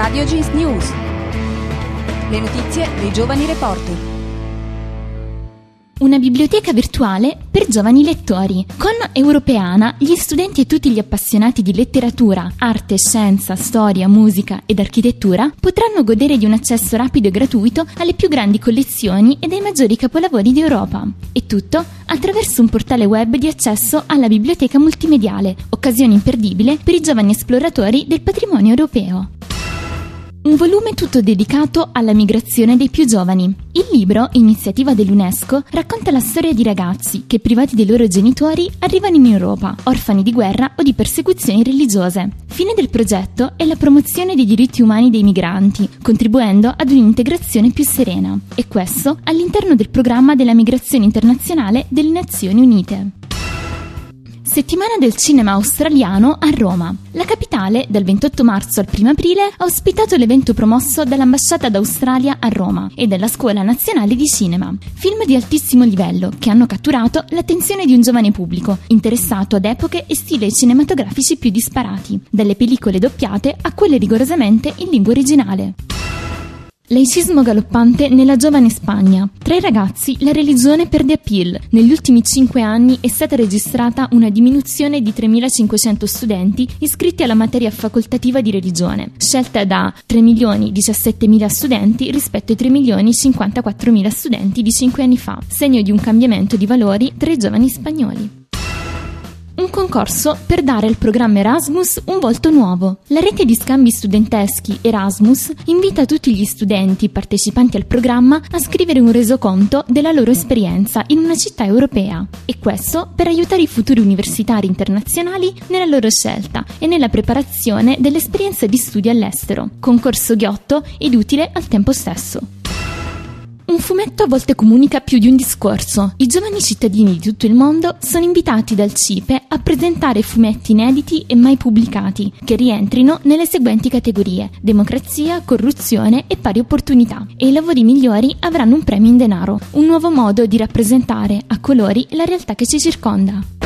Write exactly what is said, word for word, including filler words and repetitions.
Radio Jeans News. Le notizie dei giovani reporter. Una biblioteca virtuale per giovani lettori. Con Europeana, gli studenti e tutti gli appassionati di letteratura, arte, scienza, storia, musica ed architettura potranno godere di un accesso rapido e gratuito alle più grandi collezioni e ai maggiori capolavori d'Europa. E tutto attraverso un portale web di accesso alla biblioteca multimediale, occasione imperdibile per i giovani esploratori del patrimonio europeo. Un volume tutto dedicato alla migrazione dei più giovani. Il libro, iniziativa dell'UNESCO, racconta la storia di ragazzi che, privati dei loro genitori, arrivano in Europa, orfani di guerra o di persecuzioni religiose. Fine del progetto è la promozione dei diritti umani dei migranti, contribuendo ad un'integrazione più serena. E questo all'interno del programma della migrazione internazionale delle Nazioni Unite. Settimana del cinema australiano a Roma. La capitale, dal ventotto marzo al primo aprile, ha ospitato l'evento promosso dall'Ambasciata d'Australia a Roma e dalla Scuola Nazionale di Cinema. Film di altissimo livello che hanno catturato l'attenzione di un giovane pubblico, interessato ad epoche e stili cinematografici più disparati, dalle pellicole doppiate a quelle rigorosamente in lingua originale. Laicismo galoppante nella giovane Spagna. Tra i ragazzi la religione perde appeal. Negli ultimi cinque anni è stata registrata una diminuzione di tremilacinquecento studenti iscritti alla materia facoltativa di religione, scelta da tre milioni diciassettemila studenti rispetto ai tre milioni cinquantaquattromila studenti di cinque anni fa, segno di un cambiamento di valori tra i giovani spagnoli. Un concorso per dare al programma Erasmus un volto nuovo. La rete di scambi studenteschi Erasmus invita tutti gli studenti partecipanti al programma a scrivere un resoconto della loro esperienza in una città europea. E questo per aiutare i futuri universitari internazionali nella loro scelta e nella preparazione dell'esperienza di studio all'estero. Concorso ghiotto ed utile al tempo stesso. Un fumetto a volte comunica più di un discorso. I giovani cittadini di tutto il mondo sono invitati dal CIPE a presentare fumetti inediti e mai pubblicati, che rientrino nelle seguenti categorie: democrazia, corruzione e pari opportunità. E i lavori migliori avranno un premio in denaro, un nuovo modo di rappresentare a colori la realtà che ci circonda.